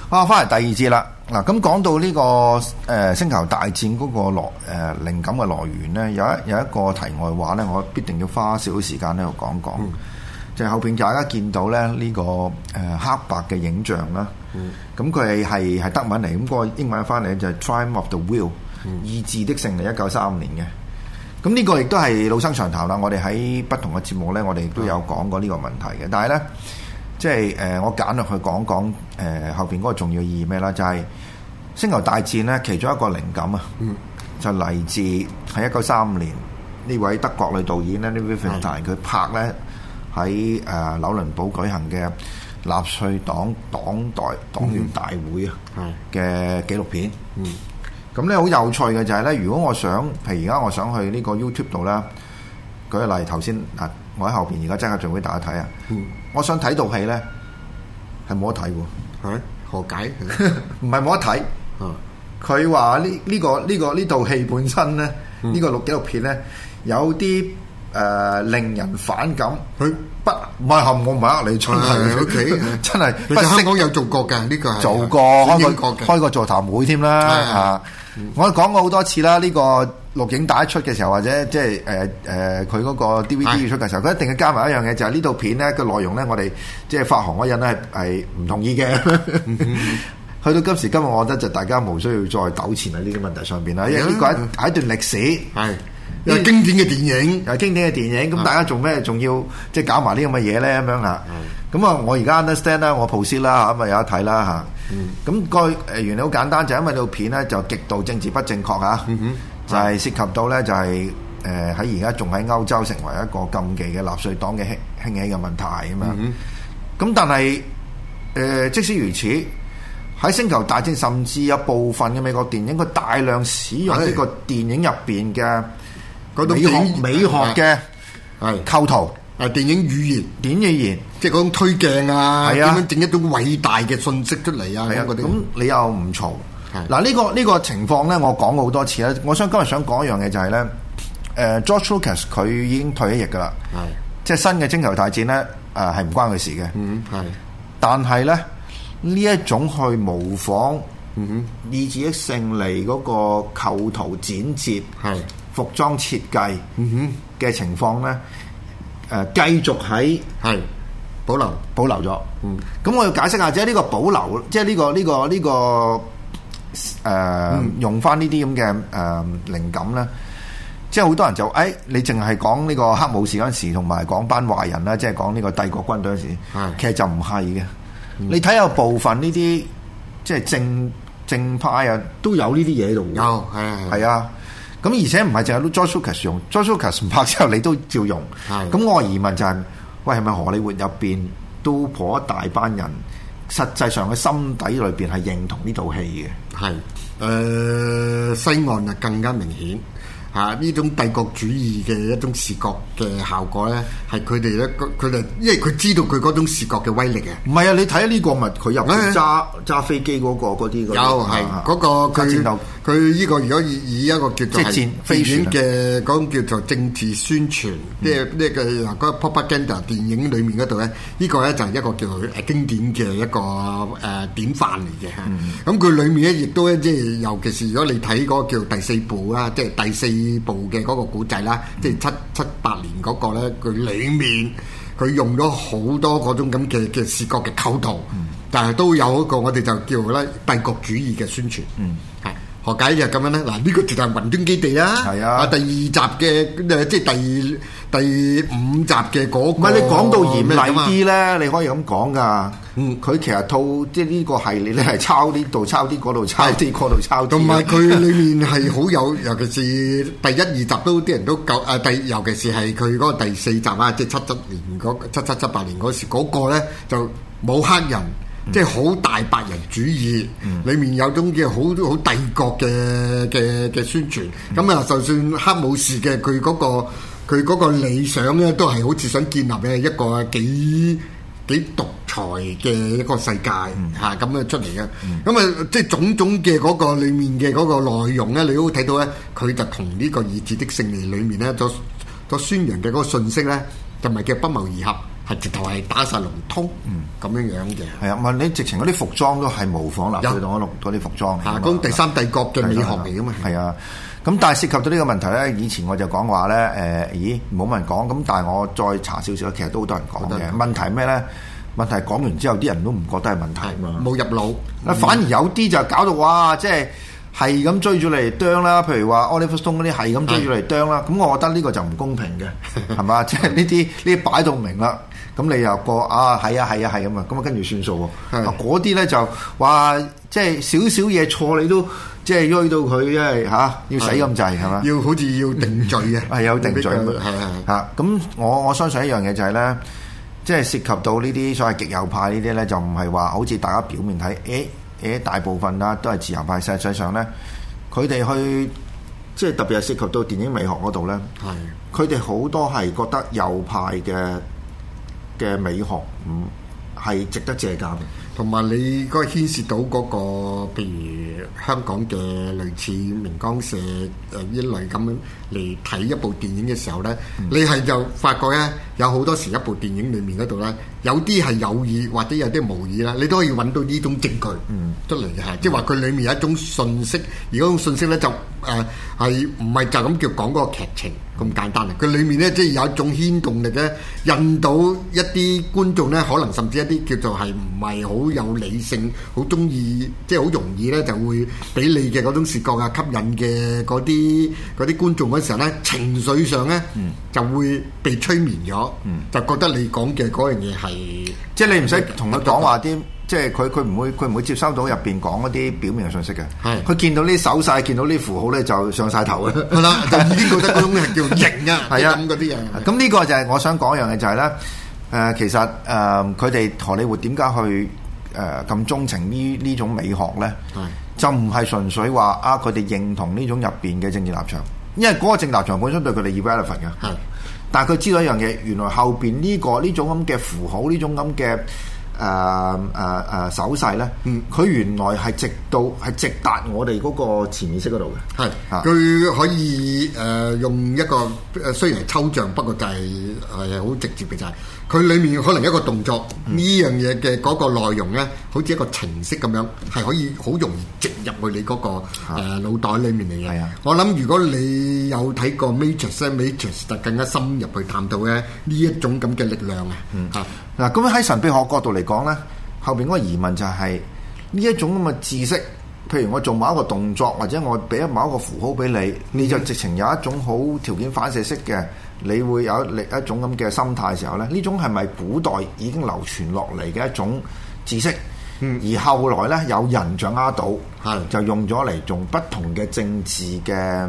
翻嚟第二節啦。嗱，咁講到呢個星球大戰嗰個靈感嘅來源咧，有一個題外話咧，我必定要花少少時間喺度講講。就係後邊大家見到咧呢個黑白嘅影像啦。咁佢係德文嚟，咁個英文翻嚟就係 Triumph of the Will，意志的勝利，1935年嘅。咁呢個亦都係老生常談啦。我哋喺不同嘅節目咧，我哋都有講過呢個問題嘅。但係咧，即係我簡略去講講後邊嗰個重要意義咩啦？就係星球大戰咧，其中一個靈感啊，就嚟自喺1935年呢位德國女導演咧 Lee Riefenstahl 佢拍咧喺紐倫堡舉行嘅納粹黨黨員大會啊嘅紀錄片。咁咧好有趣嘅就係咧，如果我想，譬如而家我想去呢個 YouTube 度啦，舉個例頭先我喺後邊而家真係做俾大家睇啊。我想睇套戲咧，係冇得睇喎。 何解？ 唔係冇得睇。佢話呢套戲本身咧，呢個紀錄片咧有啲令人反感。佢唔係我唔係呃你出嚟，OK， 真係。 其實香港有做過㗎，呢個係做過開個座談會添啦。我講過好多次啦。呢個錄影帶出嘅時候，或者即係佢嗰個 DVD 出嘅時候，佢一定要加埋一樣嘢，就係呢套片咧個內容咧，我哋即係發行嗰人咧係唔同意嘅。去到今時今日，我覺得就大家無需要再糾纏喺呢啲問題上邊啦。因為呢個係一段歷史，係因為經典嘅電影， 係經典嘅電影。咁大家做咩仲要即係搞埋呢咁嘅嘢咧？咁樣嚇。咁啊，我而家 understand 啦，我 post 啦嚇，咁啊有得睇啦嚇。咁個原理好簡單，就係因為套片咧就極度政治不正確嚇，就係涉及到咧就係喺而家仲喺歐洲成為一個禁忌嘅納粹黨嘅興起嘅問題啊嘛。咁但係即使如此，喺星球大戰甚至有部分嘅美國電影，佢大量使用呢個電影入邊嘅美學嘅構圖。 電影語言，即係嗰種推鏡啊，點樣整一種偉大嘅信息出嚟啊？咁你又唔嘈？嗱，呢個情況咧，我講過好多次啦。我今日想講一樣嘢就係咧，George Lucas 佢已經退咗役噶啦，即係新嘅星球大戰咧，係唔關佢事嘅。但係咧呢一種去模仿意志的勝利嗰個構圖剪接、服裝設計嘅情況咧。繼續喺保留咗。咁我要解釋下，即係呢個保留，即係呢個用翻呢啲咁嘅靈感咧。即係好多人就你淨係講呢個黑武士嗰陣時，同埋講班壞人啦，即係講呢個帝國軍隊嗰陣時，其實就唔係嘅。你睇下部分呢啲即係正派啊，都有呢啲嘢喺度。有係啊。咁而且唔係淨係 George Lucas 用 ，George Lucas 唔拍之後你都照用。咁我疑問就係，喂，係咪荷里活入邊都頗一大班人，實際上嘅心底裏邊係認同呢套戲嘅？ 西岸就更加明顯。呢種帝國主義嘅一種視覺嘅效果咧，係佢哋咧，佢哋因為佢知道佢嗰種視覺嘅威力嘅。 唔係啊，你睇下呢個咪佢入邊揸飛機嗰個嗰啲。有係嗰個佢呢個如果以一個叫做係電影嘅嗰種叫做政治宣傳，即係呢個嗰個 propaganda 電影裡面嗰度咧，呢個咧就係一個叫做經典嘅一個典範嚟嘅嚇。咁佢裡面咧亦都咧即係尤其是如果你睇嗰個叫第四部啦，即係第四部嘅嗰個古仔啦，即係778年嗰個咧，佢裡面佢用咗好多嗰種咁嘅視覺嘅構圖，但係都有一個我哋就叫咧帝國主義嘅宣傳。係何解就咁樣咧？嗱，呢個就係雲端基地啦。係啊，第二集嘅即係第5集嘅嗰個。唔係你講到嚴厲啲咧，你可以咁講噶。佢其實套即係呢個系列咧係抄呢度抄啲，嗰度抄啲，嗰度抄啲。同埋佢裏面係好有，尤其是第1、2集都啲人都夠尤其是係佢嗰個第4集啊，即係7778年嗰時嗰個咧就冇黑人。即係好大白人主義，裡面有種嘅好帝國嘅宣傳。咁啊，就算黑武士嘅佢嗰個理想咧，都係好似想建立嘅一個幾獨裁嘅一個世界嚇咁樣出嚟嘅。咁啊，即係種種嘅嗰個裡面嘅嗰個內容咧，你都睇到咧，佢就同呢個意志的勝利裡面咧所宣揚嘅嗰個信息咧，就唔係叫不謀而合。 係直頭係打晒龍通咁樣樣嘅。 係啊，你直情嗰啲服裝都係模仿納粹黨嗰啲服裝。 咁第三帝國嘅美學嚟㗎嘛。 係啊，咁但係涉及到呢個問題咧，以前我就講話咧，冇乜人講，咁但係我再查少少，其實都好多人講嘅。問題係咩咧？問題講完之後，啲人都唔覺得係問題嘛， 冇入腦。 反而有啲就搞到哇，即係咁追住嚟啄啦。譬如話 Oliver Stone 嗰啲係咁追住嚟啄啦。咁我覺得呢個就唔公平嘅，係嘛？即係呢啲擺到明啦。咁你又過係啊咁啊，咁啊跟住算數喎。嗰啲咧就話即係少少嘢錯你都即係追到佢，因為要死咁滯係嘛？ 要好似要定罪嘅， 係有定罪嚇。咁我相信一樣嘢就係咧。即係涉及到呢啲所謂極右派呢啲咧，就唔係話好似大家表面睇，大部分啦都係自由派。實際上咧，佢哋去即係特別係涉及到電影美學嗰度咧，佢哋好多係覺得右派嘅美學係值得借鑑嘅。 同埋你嗰個牽涉到嗰個，譬如香港嘅類似明光社一類咁樣嚟睇一部電影嘅時候咧，你係就發覺咧，有好多時一部電影裡面嗰度咧，有啲係有意或者有啲無意啦，你都可以揾到呢種證據出嚟嘅，即係話佢裡面有一種訊息，而嗰種訊息咧就係唔係就咁叫講嗰個劇情咁簡單啊？佢裡面咧即係有一種牽動力咧，引到一啲觀眾咧，可能甚至一啲叫做係唔係好有理性，好中意即係好容易咧就會俾你嘅嗰種視覺啊吸引嘅嗰啲觀眾嗰時候咧，情緒上咧就會被催眠咗，就覺得你講嘅嗰樣嘢係即係你唔使同佢講話啲，即係佢唔會接收到入邊講嗰啲表面嘅信息嘅。係佢見到呢手勢，見到呢符號咧就上晒頭嘅。係啦，就已經覺得嗰種係叫型啊，係啊咁嗰啲啊。咁呢個就係我想講一樣嘢，就係咧其實佢哋荷里活點解去咁鍾情呢種美學咧？就唔係純粹話佢哋認同呢種入邊嘅政治立場，因為嗰個政治立場本身對佢哋 irrelevant 嘅。但係佢知道一樣嘢，原來後邊呢種咁嘅符號，呢種咁嘅手勢咧，佢原來係直達我哋嗰個潛意識嗰度嘅。係， 佢可以用一個雖然係抽象，不過就係好直接嘅，就係佢裡面可能一個動作呢樣嘢嘅嗰個內容咧，好似一個程式咁樣，係可以好容易植入去你嗰個腦袋裡面嚟嘅。我諗如果你有睇過 Matrix 就更加深入去探討咧呢一種咁嘅力量啊。 嗱，咁喺神秘學角度嚟講咧，後邊嗰個疑問就係呢一種咁嘅知識，譬如我做某一個動作，或者我俾某一個符號俾你，你就直情有一種好條件反射式嘅，你會有一種咁嘅心態嘅時候咧，呢種係咪古代已經流傳落嚟嘅一種知識？而後來咧有人掌握到，就用咗嚟做不同嘅政治嘅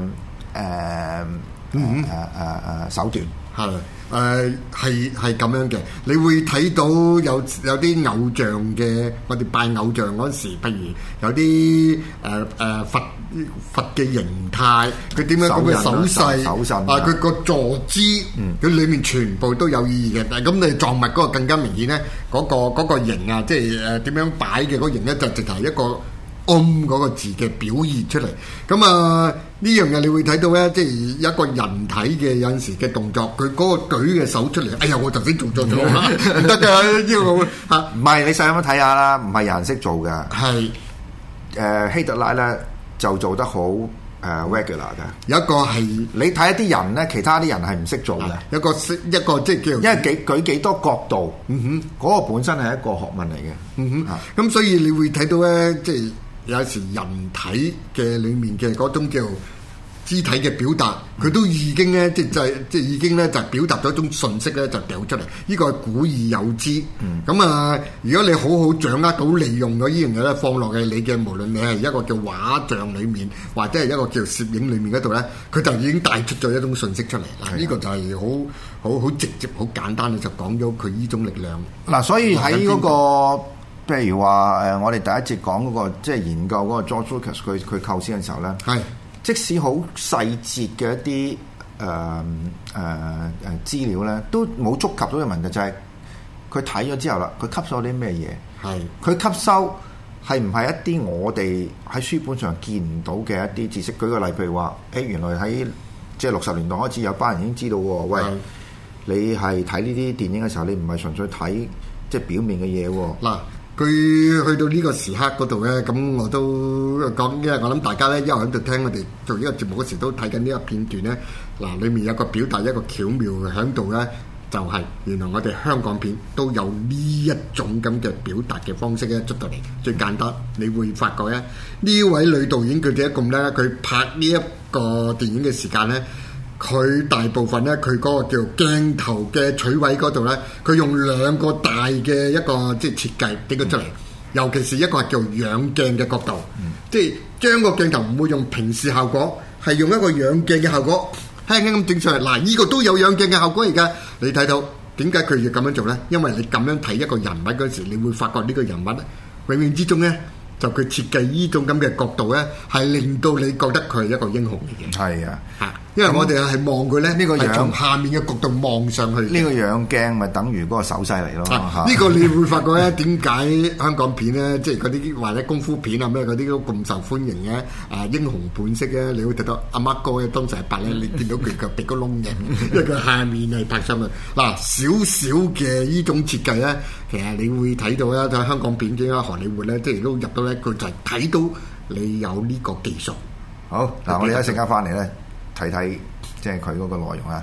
手段。 係咁樣嘅，你會睇到有啲偶像嘅，我哋拜偶像嗰時，譬如有啲佛嘅形態，佢點樣咁嘅手勢，佢個坐姿，佢裡面全部都有意義嘅。但係咁你藏物嗰個更加明顯咧，嗰個形啊，即係點樣擺嘅嗰個形咧，就直頭係一個嗰個字嘅表現出嚟。咁呢樣嘢你會睇到咧，即係一個人體嘅有陣時嘅動作，佢嗰個舉嘅手出嚟，哎呀，我頭先做咗唔得㗎，呢個唔係你細咁睇下啦，唔係有人識做㗎。係希特拉咧就做得好regular 嘅。有一個係你睇一啲人咧，其他啲人係唔識做嘅。一個即係叫，因為舉幾多角度，嗰個本身係一個學問嚟嘅。 咁所以你會睇到咧，即係有時人體嘅裡面嘅嗰種叫肢體嘅表達，佢都已經咧，即係已經咧就表達咗一種訊息咧，就掉出嚟。呢個係古已有之。如果你好好掌握到利用咗呢樣嘢咧，放落去你嘅無論你係一個叫畫像裡面，或者係一個叫攝影裡面嗰度咧，佢就已經帶出咗一種訊息出嚟。呢個就係好直接、好簡單嘅，就講咗佢呢種力量。 嗱，所以喺嗰個譬如話我哋第一節講嗰個即係研究嗰個 George Lucas 佢構思嘅時候咧，即使好細節嘅一啲資料咧，都冇觸及到嘅問題，就係佢睇咗之後啦，佢吸收啲咩嘢？佢吸收係唔係一啲我哋喺書本上見唔到嘅一啲知識？舉個例，譬如話，原來喺即係60年代開始有班人已經知道喎，喂， 你係睇呢啲電影嘅時候，你唔係純粹睇即係表面嘅嘢喎。 嗱，佢去到呢個時刻嗰度咧，咁我都講，因為我諗大家咧一路喺度聽我哋做呢個節目嗰時都睇緊呢個片段咧。嗱，裡面有個表達一個巧妙喺度咧，就係原來我哋香港片都有呢一種咁嘅表達嘅方式咧出到嚟。最簡單，你會發覺咧，呢位女導演佢點解咁咧？佢拍呢一個電影嘅時間咧，佢大部分咧，佢嗰個叫鏡頭嘅取位嗰度咧，佢用兩個大嘅一個即係設計整咗出嚟。尤其是一個係叫仰鏡嘅角度，即係將個鏡頭唔會用平視效果，係用一個仰鏡嘅效果，輕輕咁整上嚟。嗱，呢個都有仰鏡嘅效果而家，你睇到點解佢要咁樣做咧？因為你咁樣睇一個人物嗰時，你會發覺呢個人物永遠之中咧，就佢設計呢種咁嘅角度咧，係令到你覺得佢係一個英雄嚟嘅。係啊，因為我哋係望佢咧，呢個係從下面嘅角度望上去。呢個仰鏡咪等於嗰個手勢嚟咯。 呢個你會發覺咧，點解香港片咧，即係嗰啲或者功夫片啊咩嗰啲都咁受歡迎嘅？英雄本色咧，你會睇到阿媽哥咧當時係拍咧，你見到佢個鼻哥窿嘅，因為佢下面係拍上去。嗱，少少嘅呢種設計咧，其實你會睇到咧，喺香港片嘅荷里活咧，即係都入到咧，佢就係睇到你有呢個技術。 好，嗱，我哋一陣間翻嚟咧。睇睇即係佢嗰個內容啊。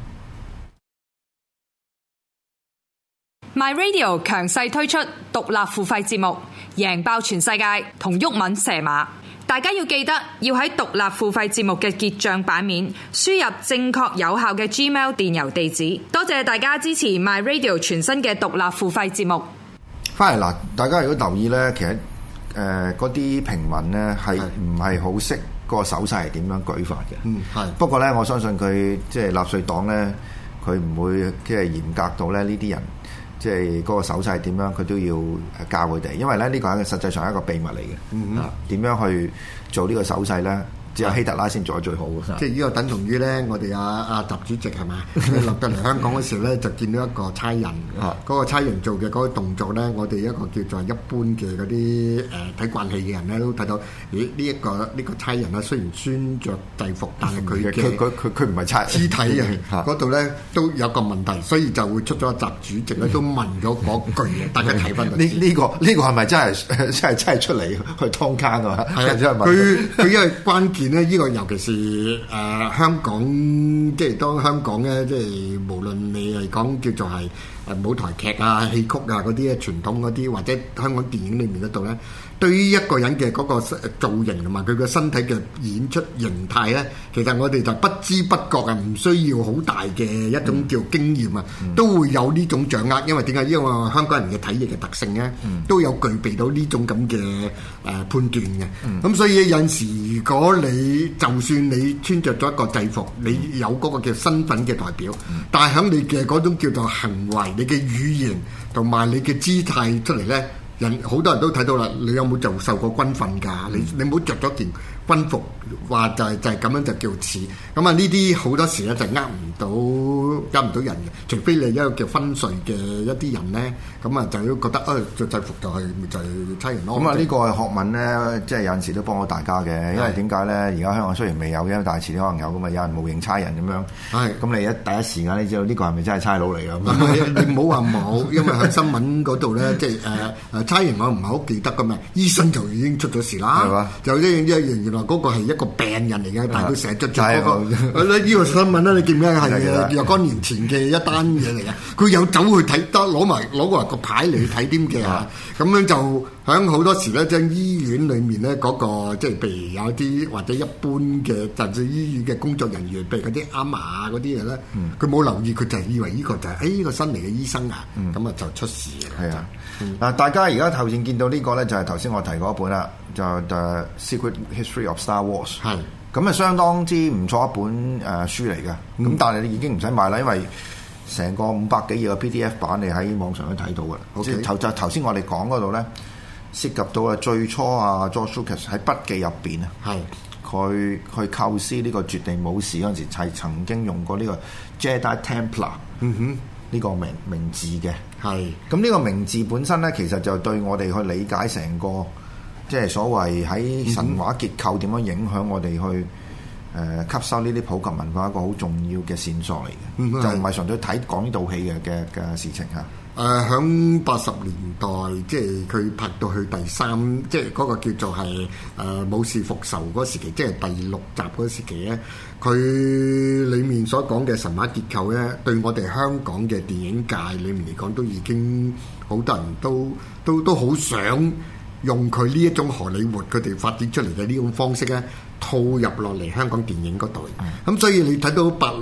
My Radio 強勢推出獨立付費節目，贏爆全世界同毓民蛇馬。大家要記得要喺獨立付費節目嘅結帳版面輸入正確有效嘅 Gmail 電郵地址。多謝大家支持 My Radio 全新嘅獨立付費節目。 翻嚟嗱，大家如果留意咧，其實嗰啲平民咧係唔係好識個手勢係點樣舉法嘅？係。不過咧，我相信佢即係納粹黨咧，佢唔會即係嚴格到咧呢啲人，即係嗰個手勢係點樣，佢都要教佢哋。因為咧呢個係實際上係一個秘密嚟嘅。點樣去做呢個手勢咧？只有希特拉先做得最好嘅。即係呢個等同於咧，我哋阿習主席係嘛？落到嚟香港嗰時咧，就見到一個差人，嗰個差人做嘅嗰個動作咧，我哋一個叫做一般嘅嗰啲睇慣戲嘅人咧，都睇到，咦？呢個差人咧，雖然穿着制服，但係佢唔係差人，肢體啊嗰度咧都有個問題，所以就會出咗習主席咧都問咗嗰句嘢，大家睇翻呢個係咪真係出嚟去劏坑啊？係啊， 佢因為關鍵。呢個尤其是香港，即係當香港咧，即係無論你係講叫做係舞台劇啊、戲曲啊嗰啲傳統嗰啲，或者香港電影裏面嗰度咧，對於一個人嘅嗰個造型同埋佢個身體嘅演出形態咧，其實我哋就不知不覺啊，唔需要好大嘅一種叫經驗啊，都會有呢種掌握。因為點解？因為香港人嘅體液嘅特性咧，都有具備到呢種咁嘅判斷嘅。咁所以有陣時，如果你就算你穿着咗一個制服，你有嗰個叫身份嘅代表，但係喺你嘅嗰種叫做行為、你嘅語言同埋你嘅姿態出嚟咧，人好多人都睇到啦。你有冇就受過軍訓㗎？你冇着咗件軍服，話就係咁樣就叫似。咁啊呢啲好多時咧就呃唔到人嘅，除非你一個叫分稅嘅一啲人咧，咁啊就要覺得着制服就係差人咯。 咁啊呢個學問咧，即係有陣時都幫到大家嘅，因為點解咧？而家香港雖然未有嘅，但係遲啲可能有㗎嘛，有人冒認差人咁樣。係。咁你第一時間你知道呢個係咪真係差佬嚟㗎？ 你唔好話冇，因為喺新聞嗰度咧，即係差人我唔係好記得㗎嘛，醫生就已經出咗事啦。係嘛？就原來嗰個係一個病人嚟嘅，但係佢成日着住嗰個。呢個新聞咧，你記唔記得係若干年前嘅一單嘢嚟嘅？佢有走去睇得攞過嚟個牌嚟去睇啲嘅嚇，咁樣就喺好多時咧，即係醫院裏面咧嗰個即係譬如有啲或者一般嘅甚至醫院嘅工作人員，譬如嗰啲阿嫲嗰啲嘢咧，佢冇留意，佢就係以為呢個就係呢個新嚟嘅醫生啊，咁啊就出事嘅。係啊， 嗱，大家而家頭先見到呢個咧，就係頭先我提過一本啦，就《The Secret History of Star Wars》。係。咁啊，相當之唔錯一本書嚟嘅。咁但係你已經唔使買啦，因為成個500幾頁嘅 PDF 版，你喺網上都睇到嘅。即係頭先我哋講嗰度咧，涉及到最初George Lucas 喺筆記入邊啊，係佢去構思呢個絕地武士嗰陣時，係曾經用過呢個 Jedi Templar 呢個名字嘅。係。咁呢個名字本身咧，其實就對我哋去理解成個即係所謂喺神話結構點樣影響我哋去吸收呢啲普及文化一個好重要嘅線索嚟嘅，就唔係純粹講呢套戲嘅事情嚇。 響80年代，即係佢拍到去第3，即係嗰個叫做係武士復仇嗰時期，即係第6集嗰時期咧，佢裡面所講嘅神話結構咧，對我哋香港嘅電影界裡面嚟講，都已經好多人都好想用佢呢一種荷里活佢哋發展出嚟嘅呢種方式咧，套入落嚟香港電影嗰度。咁所以你睇到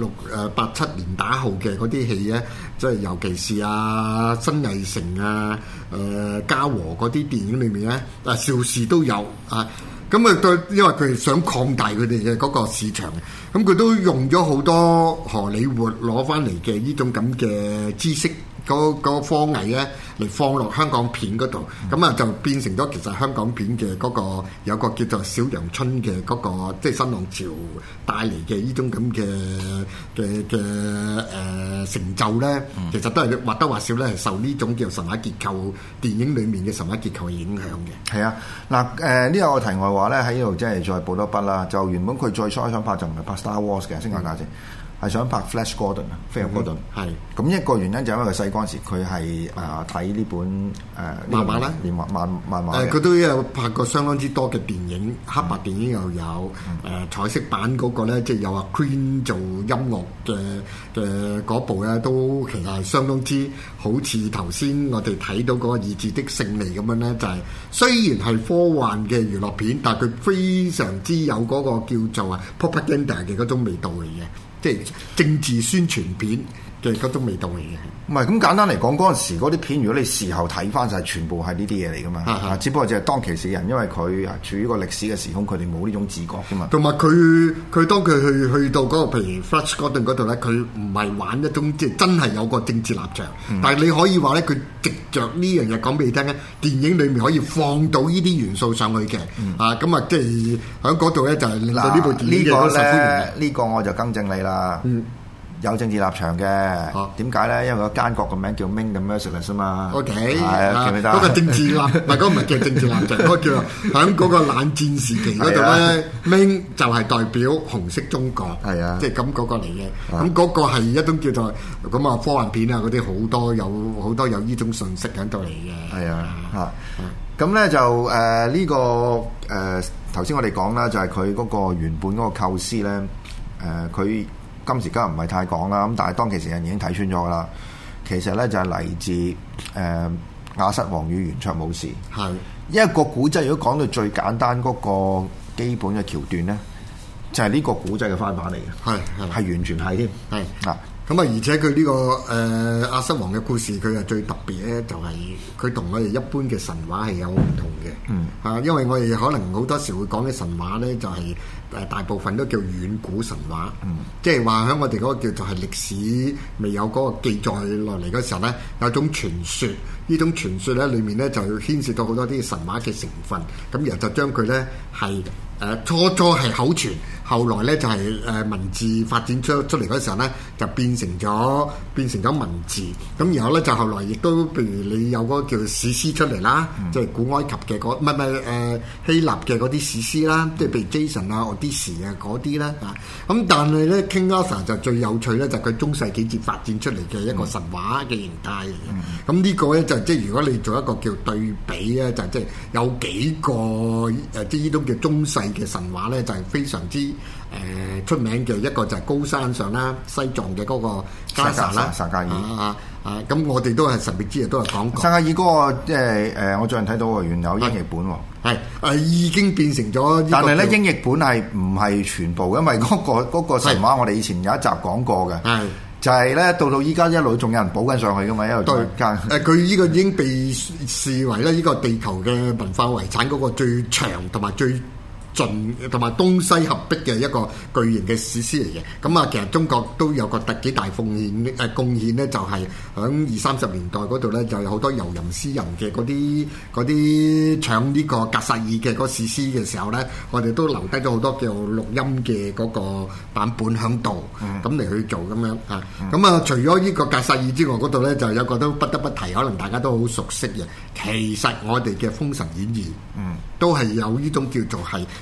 87年打後嘅嗰啲戲咧，即係尤其是新藝城嘉禾嗰啲電影裏面咧，邵氏都有啊。咁因為佢哋想擴大佢哋嘅嗰個市場，咁佢都用咗好多荷里活攞翻嚟嘅呢種咁嘅知識。嗰科藝咧嚟放落香港片嗰度，咁就變成咗其實香港片嘅嗰個有個叫做小陽春嘅嗰個即係新浪潮帶嚟嘅呢種咁嘅成就咧，其實都係或多或少咧係受呢種叫神話結構電影裡面嘅神話結構嘅影響嘅。 係啊，嗱呢個題外話咧喺呢度即係再補多筆啦。就原本佢最初想拍就唔係拍 Star Wars 嘅星球大戰。係想拍 Flash Gordon 啊，飛躍哥頓。係咁一個原因就因為佢細嗰陣時佢係睇呢本漫畫啦， 漫畫。 佢都有拍過相當之多嘅電影，黑白電影又有彩色版嗰個咧，即係有阿 Queen 做音樂嘅嗰部咧，都其實係相當之好似頭先我哋睇到嗰個意志的勝利咁樣咧，就係雖然係科幻嘅娛樂片，但係佢非常之有嗰個叫做propaganda 嘅嗰種味道嚟嘅。即係政治宣傳片嘅嗰種味道嚟嘅。 唔係咁簡單嚟講，嗰陣時嗰啲片，如果你事後睇翻就係全部係呢啲嘢嚟噶嘛。只不過就係當其時人，因為佢處於個歷史嘅時空，佢哋冇呢種自覺噶嘛。 同埋佢當佢去到嗰個譬如 Flash Gordon 嗰度咧，佢唔係玩一種即係真係有個政治立場，但係你可以話咧，佢藉着呢樣嘢講俾你聽咧，電影裡面可以放到呢啲元素上去嘅。咁啊，即係喺嗰度咧就係令到呢部電影嘅受歡迎。 呢個我就更正你啦。有政治立場嘅，點解咧？因為個奸角個名叫 Ming the Merciless 啊嘛。 OK，係嗰個政治立，唔係嗰個唔係叫政治立場，嗰個叫喺嗰個冷戰時期嗰度咧，Ming 就係代表紅色中國，係啊，即係咁嗰個嚟嘅。咁嗰個係一種叫做咁啊科幻片啊嗰啲好多有呢種信息喺度嚟嘅。係啊， 咁咧就呢個頭先我哋講啦，就係佢嗰個原本嗰個構思咧，佢。今時今日唔係太講啦，咁但係當其時人已經睇穿咗噶啦。其實咧就係嚟自亞瑟王與圓桌武士。係一個古仔，如果講到最簡單嗰個基本嘅橋段咧，就係呢個古仔嘅翻版嚟嘅。係完全係添。係嗱。 咁啊，而且佢呢個亞瑟王嘅故事，佢係最特別咧，就係佢同我哋一般嘅神話係有唔同嘅。因為我哋可能好多時會講嘅神話咧，就係大部分都叫遠古神話。即係話喺我哋嗰個叫做係歷史未有嗰個記載落嚟嗰時候咧，有種傳說。呢種傳說咧，裡面咧就牽涉到好多啲神話嘅成分。咁然後就將佢咧係初係口傳，後來咧就係文字發展出嚟嗰時候咧，就變成咗文字。咁然後咧就後來亦都譬如你有嗰個叫史詩出嚟啦，即係古埃及嘅嗰希臘嘅嗰啲史詩啦，即係譬如 Jason 啊、Odyssey 啊嗰啲啦。咁但係咧 King Arthur 就最有趣咧，就係佢中世紀節發展出嚟嘅一個神話嘅形態嚟嘅。咁呢個咧就即係如果你做一個叫對比咧，就即係有幾個即係呢種叫中世嘅神話咧，就係非常之出名嘅。一個就係高山上啦，西藏嘅嗰個加薩啦， 薩加爾咁我哋都係神秘之夜都係講過。 薩加爾嗰個即係我最近睇到原有英譯本喎， 係已經變成咗。 但係咧英譯本係唔係全部，因為嗰個神話我哋以前有一集講過嘅。就係咧，到依家一路仲有人補緊上去噶嘛，一路加。佢呢個已經被視為咧呢個地球嘅文化遺產嗰個最長同埋最盡同埋東西合璧嘅一個巨型嘅史詩嚟嘅。咁啊，其實中國都有個幾大貢獻咧，就係響20-30年代嗰度咧，就有好多遊吟詩人嘅嗰啲唱呢個格薩爾嘅嗰史詩嘅時候咧，我哋都留低咗好多叫錄音嘅嗰個版本響度，咁嚟去做咁樣啊。咁啊，除咗呢個格薩爾之外，嗰度咧就有個都不得不提，可能大家都好熟悉嘅。其實我哋嘅《封神演義》都係有呢種叫做係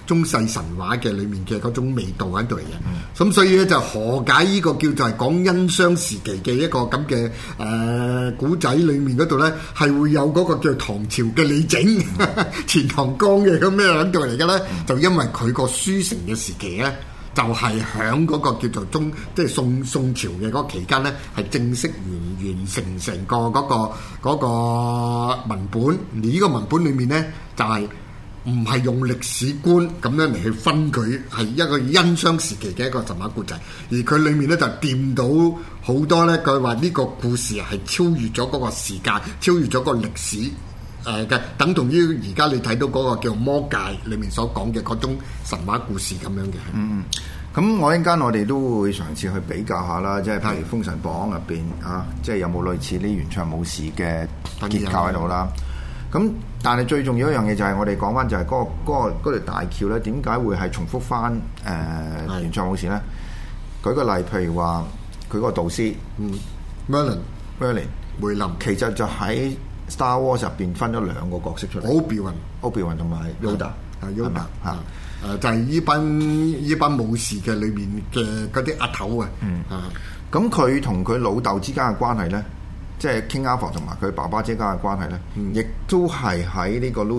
中世神話嘅裡面嘅嗰種味道喺度嚟嘅。咁所以咧就何解呢個叫做係講殷商時期嘅一個咁嘅古仔裡面嗰度咧，係會有嗰個叫唐朝嘅李靖錢塘江嘅咁咩喺度嚟嘅咧？就因為佢個書成嘅時期咧。就係喺嗰個叫做即係宋朝嘅嗰個期間咧，係正式完成個嗰個文本。而呢個文本裏面咧，就係唔係用歷史觀咁樣嚟去分佢，係一個殷商時期嘅一個神話故仔。而佢裏面咧就掂到好多咧，佢話呢個故事係超越咗嗰個時間，超越咗個歷史嘅，等同於而家你睇到嗰個叫魔戒裏面所講嘅嗰種神話故事咁樣嘅。 咁我一陣間我哋都會嘗試去比較下啦，即係譬如《封神榜》入邊啊，即係有冇類似啲原唱武士嘅結構喺度啦。咁但係最重要一樣嘢就係我哋講翻就係嗰條大橋咧，點解會係重複翻原唱武士咧？舉個例，譬如話佢個導師 Merlin 梅林， 其實就喺 Star Wars 入邊分咗兩個角色出嚟，Obi-Wan 同埋 Yoda 嚇。 就係呢班武士嘅裏面嘅嗰啲阿頭啊， 咁佢同佢老豆之間嘅關係咧，即係 King Arthur 同埋佢爸爸之間嘅關係咧，亦都係喺呢個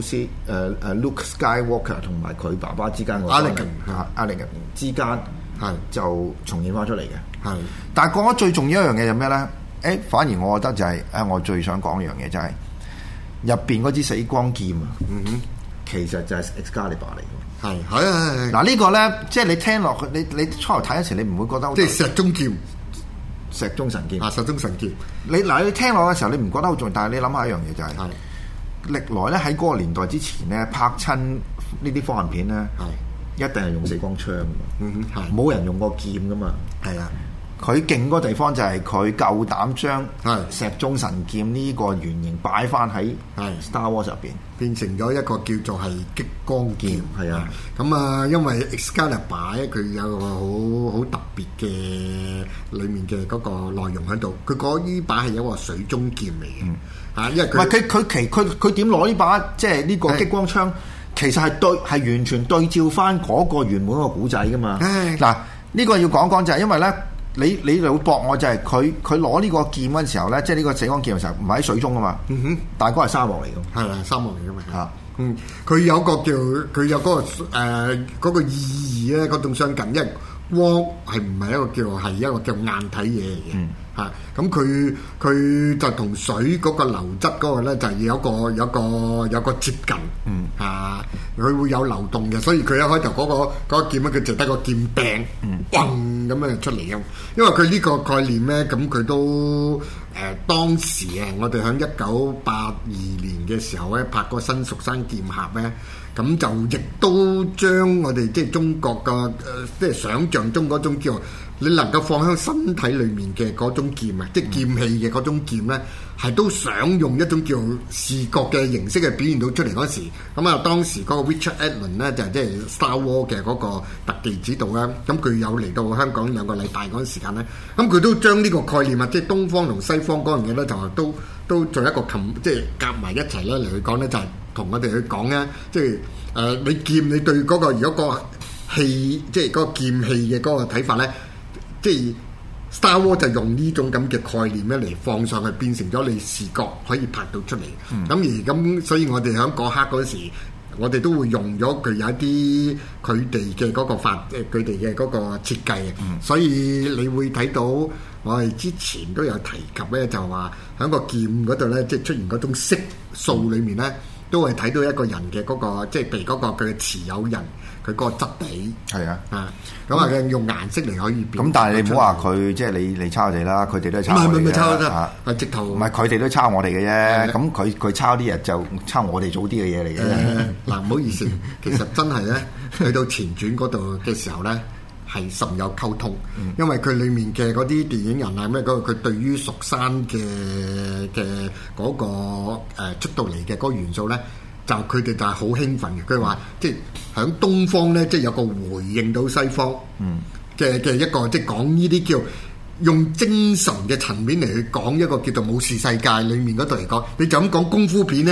Luke Skywalker 同埋佢爸爸之間嘅Anakin之間就重現翻出嚟嘅。但係講得最重要一樣嘢係咩咧？反而我覺得就係我最想講一樣嘢就係入邊嗰支死光劍啊，其實就係 Excalibur 嚟嘅。係嗱呢個咧，即係你聽落去，你初頭睇嗰時，你唔會覺得即係石中劍、 石中神劍石中神劍。你聽落嘅時候，你唔覺得好重要，但係你諗下一樣嘢就係，歷來咧喺嗰個年代之前咧，拍親呢啲科幻片咧，一定係用死光槍㗎，冇人用過劍㗎嘛。係啊。佢勁嗰個地方就係佢夠膽將石中神劍呢個原型擺翻喺 Star Wars 入邊， 變成咗一個叫做係激光劍。係啊，咁啊，因為 Excalibur 佢有個好特別嘅裡面嘅嗰個內容喺度。佢嗰呢把係一個水中劍嚟嘅，因為佢點攞呢把即係呢個激光槍，其實係完全對照翻嗰個原本個古仔噶嘛。嗱，呢個要講講就係因為咧。你會駁我就係佢攞呢個劍嗰陣時候咧，即係呢個死光劍嘅時候，唔係喺水中噶嘛，大哥係沙漠嚟㗎，係啊，沙漠嚟㗎嘛佢有個叫佢有嗰個意義咧，嗰種相近，因為光係唔係一個係一個叫硬體嘢嚟嘅。咁佢就同水嗰個流質嗰個咧就係有個接近，佢會有流動嘅，所以佢一開頭嗰個劍咧，佢就得個劍柄，咁樣出嚟嘅。因為佢呢個概念咧，咁佢都當時我哋喺1982年嘅時候咧拍個新蜀山劍俠咧，咁就亦都將我哋即係中國嘅即係想像中嗰種叫你能夠放喺身體裏面嘅嗰種劍啊，即係劍氣嘅嗰種劍咧，係都想用一種叫視覺嘅形式去表現到出嚟嗰時。咁啊，當時嗰個 Richard Edlund 咧就即係 Star Wars 嘅嗰個特技指導啦。咁佢有嚟到香港2個禮拜嗰陣時間咧，咁佢都將呢個概念啊，即係東方同西方嗰樣嘢咧，就都做一個即係夾埋一齊咧嚟去講咧，就係同我哋去講咧，即係你對嗰個如果個氣，即係嗰個劍氣嘅嗰個睇法咧。即係 Star Wars 就用呢種咁嘅概念咧嚟放上去，變成咗你視覺可以拍到出嚟。所以我哋喺嗰刻嗰時，我哋都會用咗佢有一啲佢哋嘅嗰個佢哋嘅嗰個設計。所以你會睇到我哋之前都有提及咧，就話喺個劍嗰度咧，即係出現嗰種色素裏面咧，都係睇到一個人嘅嗰個，即係譬如嗰個佢嘅持有人。佢嗰個質地係咁用顏色嚟可以變。咁但係你唔好話佢，即係你抄佢哋啦，佢哋都係抄我哋嘅。唔係抄得，直頭唔係佢哋都抄我哋嘅啫。咁佢抄啲嘢就抄我哋早啲嘅嘢嚟嘅。嗱，唔好意思，其實真係咧，去到前傳嗰度嘅時候咧，係甚有溝通，因為佢裡面嘅嗰啲電影人啊咩嗰個，佢對於蜀山嘅嗰個出到嚟嘅嗰個元素咧。就佢哋就係好興奮嘅，佢話即係喺東方咧，即係有個回應到西方嘅一個，即係講呢啲叫用精神嘅層面嚟去講一個叫做武士世界裡面嗰度嚟講，你就咁講功夫片咧，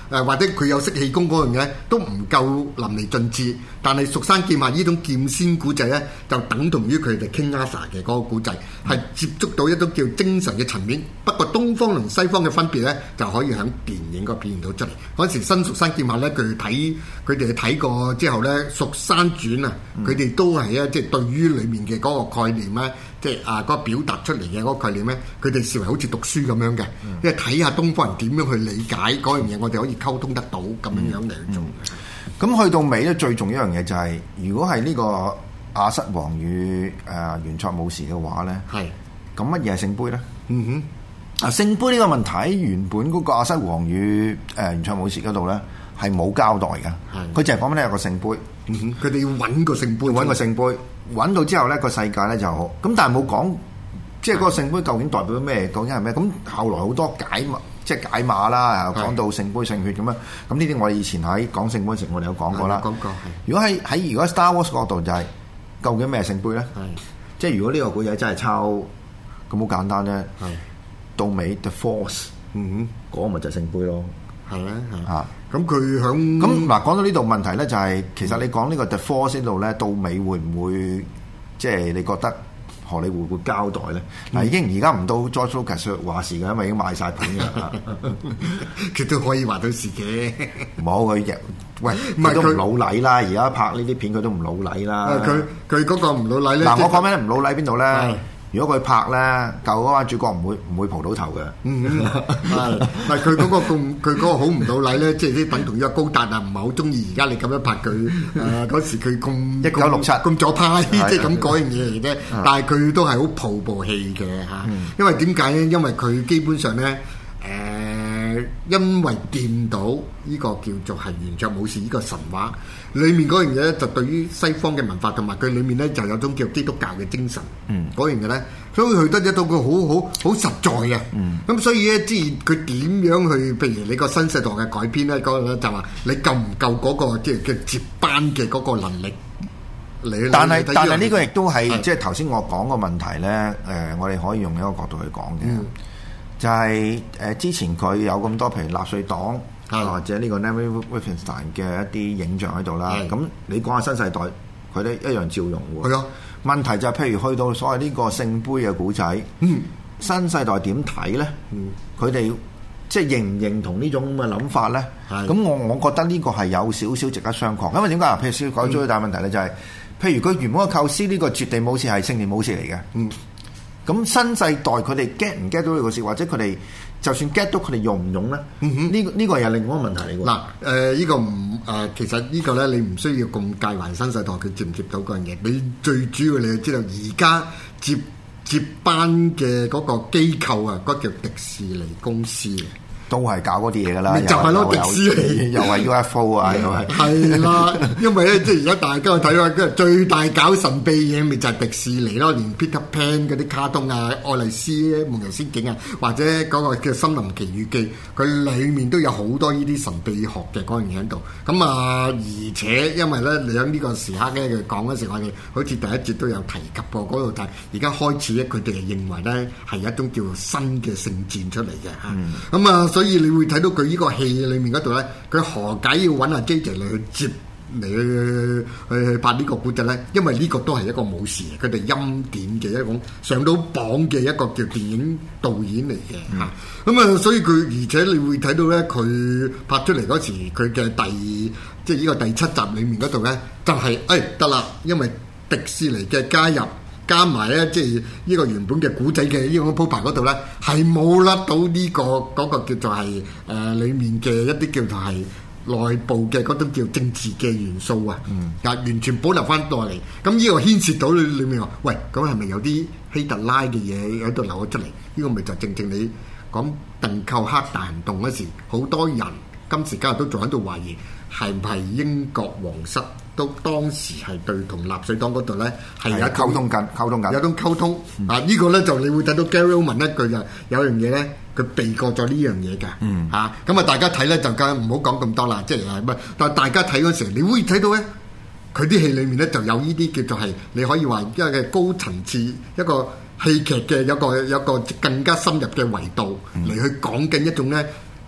或者佢有識氣功嗰樣嘢都唔夠淋漓盡致，但係蜀山劍俠呢種劍仙古仔咧，就等同於佢哋 King Arthur 嘅嗰個古仔，係接觸到一種叫精神嘅層面。不過東方同西方嘅分別咧，就可以喺電影嗰表現到出嚟。嗰時新蜀山劍俠咧，佢哋睇過之後咧，《蜀山傳》啊，佢哋都係咧，即係對於裡面嘅嗰個概念咧，即係嗰個表達出嚟嘅嗰個概念咧，佢哋視為好似讀書咁樣嘅，因為睇下東方人點樣去理解嗰樣嘢，我哋可以溝通得到咁樣嚟去做。 咁去到尾咧，最重要一樣嘢就係，如果係呢個亞瑟王與玄牁武士嘅話咧，係咁乜嘢係聖杯咧？聖杯呢個問題原本嗰個亞瑟王與玄牁武士嗰度咧係冇交代嘅，佢就係講緊有個聖杯， 佢哋要揾個聖杯， 揾個聖杯，揾到之後咧個世界咧就好，咁但係冇講，即係嗰個聖杯究竟代表咩？究竟係咩？咁後來好多解碼啦，講到聖杯聖血咁樣，咁呢啲我哋以前喺講聖杯時我哋有講過啦。講過係。如果 Star Wars 角度就係究竟咩聖杯咧？即係如果呢個古仔真係抄咁好簡單咧，到尾 The Force，嗰個咪就係聖杯咯。係啊，咁佢響咁嗱講到呢度問題咧，就係其實你講呢個 The Force 呢度咧，到尾會唔會即係你覺得荷里活會交代咧？嗱，已經而家唔到 George Lucas 話事嘅，因為已經賣晒片嘅， 佢都可以話到事嘅。 冇佢喂，唔係佢唔老禮啦，而家拍呢啲片佢都唔老禮啦。 佢嗰個唔老禮咧。 嗱，我講咩唔老禮邊度咧？如果佢拍咧，舊嗰個主角唔會蒲到頭嘅。 係佢嗰個好唔到禮咧，即係啲等同於阿高達啊，唔係好中意而家你咁樣拍佢。嗰時佢咁1967咁左派，即係咁嗰樣嘢嚟啫。但係佢都係好抱部戲嘅嚇。因為點解咧？因為佢基本上咧，因為掂到呢個叫做係玄牁武士呢個神話裏面嗰樣嘢咧，就對於西方嘅文化同埋佢裏面咧就有種叫基督教嘅精神。嗰樣嘢咧，所以佢得一到佢好實在嘅。咁所以咧，即係佢點樣去，譬如你個新世代嘅改編咧，嗰個咧就話你夠唔夠嗰個即係嘅接班嘅嗰個能力？ 但係呢個亦都係即係頭先我講個問題咧。我哋可以用一個角度去講嘅。就係之前佢有咁多譬如納粹黨或者呢個 Neville Wittgenstein 嘅一啲影像喺度啦，咁你講下新世代佢哋一樣照用喎。係啊，問題就係譬如去到所謂呢個聖杯嘅古仔，新世代點睇咧？佢哋即係認唔認同呢種咁嘅諗法咧？咁我覺得呢個係有少少值得商榷，因為點解？譬如講最大問題咧就係，譬如佢原本嘅構思呢個絕地武士係聖殿武士嚟嘅。咁新世代佢哋 get 唔 get 到呢個事，或者佢哋就算 get 到佢哋用唔用咧？呢個又係另外一個問題嚟㗎。 嗱，呢個唔其實呢個咧，你唔需要咁介懷新世代佢接唔接到嗰樣嘢。你最主要你要知道，而家接班嘅嗰個機構啊，嗰叫迪士尼公司。 都係搞嗰啲嘢㗎啦， 就係咯，迪士尼又係 UFO 啊，又係係啦，因為咧即係而家大家睇下，跟住最大搞神秘嘢，咪就係迪士尼咯，連 Peter Pan 嗰啲卡通啊，愛麗絲夢遊仙境啊，或者嗰個叫森林奇遇記，佢裡面都有好多呢啲神秘學嘅嗰樣嘢喺度。咁而且因為咧，你喺呢個時刻咧，佢講嗰時，我哋好似第一節都有提及過嗰度，但係而家開始咧，佢哋係認為咧係一種叫新嘅聖戰出嚟嘅嚇。咁所以你會睇到佢呢個戲裏面嗰度咧，佢何解要揾阿 JJ 嚟去接嚟去拍呢個古仔咧？因為呢個都係一個武士，佢哋欽點嘅一種上到榜嘅一個叫電影導演嚟嘅嚇。咁所以佢而且你會睇到咧，佢拍出嚟嗰時佢嘅即係呢個第7集裏面嗰度咧，就係得啦，因為迪士尼嘅加入。加埋咧，即係呢個原本嘅古仔嘅呢個鋪排嗰度咧，係冇甩到呢個嗰個叫做係裡面嘅一啲叫做係內部嘅嗰種叫政治嘅元素啊，完全保留翻落嚟。咁呢個牽涉到裡面話，喂，咁係咪有啲希特拉嘅嘢喺度流咗出嚟？呢個咪就正正你講鄧寇克大行動嗰時，好多人今時今日都仲喺度懷疑係唔係英國皇室。都當時係對同納粹黨嗰度咧係有溝通緊，有種溝通呢個咧就你會睇到 Gary Oldman 咧，佢就有樣嘢咧，佢避過咗呢樣嘢㗎咁大家睇咧就梗唔好講咁多啦，即係乜？但係大家睇嗰時，你會睇到咧，佢啲戲裡面咧就有呢啲叫做係你可以話一個嘅高層次一個戲劇嘅有個更加深入嘅維度嚟去講緊一種咧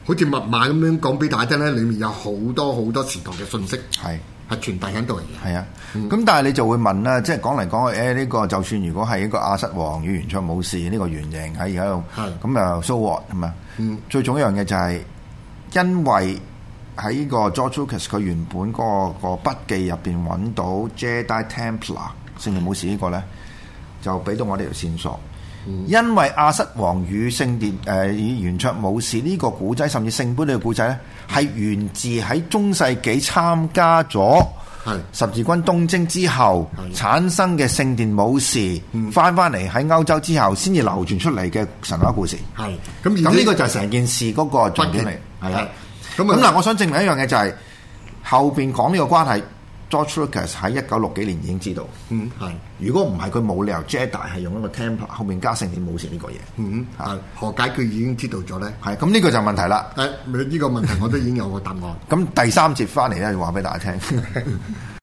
好似密碼咁樣講俾大家聽咧，裡面有好多好多時代嘅信息，係傳遞喺度嚟嘅。 係啊，咁但係你就會問啦，即係講嚟講去，呢個就算如果係一個亞瑟王與圓桌武士呢個原型喺而家度，咁又 so what 係嘛？最重要一樣嘢就係因為喺呢個 George Lucas 佢原本嗰個筆記入邊揾到 Jedi Templar 聖殿武士呢個咧，就俾到我哋條線索。因為亞瑟王與聖殿與圓桌武士呢個古仔，甚至聖杯呢個古仔咧，係源自喺中世紀參加咗十字軍東征之後產生嘅聖殿武士，翻嚟喺歐洲之後先至流傳出嚟嘅神話故事。係咁呢個就係成件事嗰個重點嚟。係啦，咁嗱，我想證明一樣嘢就係後邊講呢個關係。George Lucas 喺1960幾年已經知道，如果唔係佢冇理由 Jedi 係用一個 Templar 後面加聖殿武士呢個嘢， 何解佢已經知道咗咧？ 係咁呢個就問題啦。 呢個問題我都已經有個答案。 咁第三節翻嚟咧，就話俾大家聽。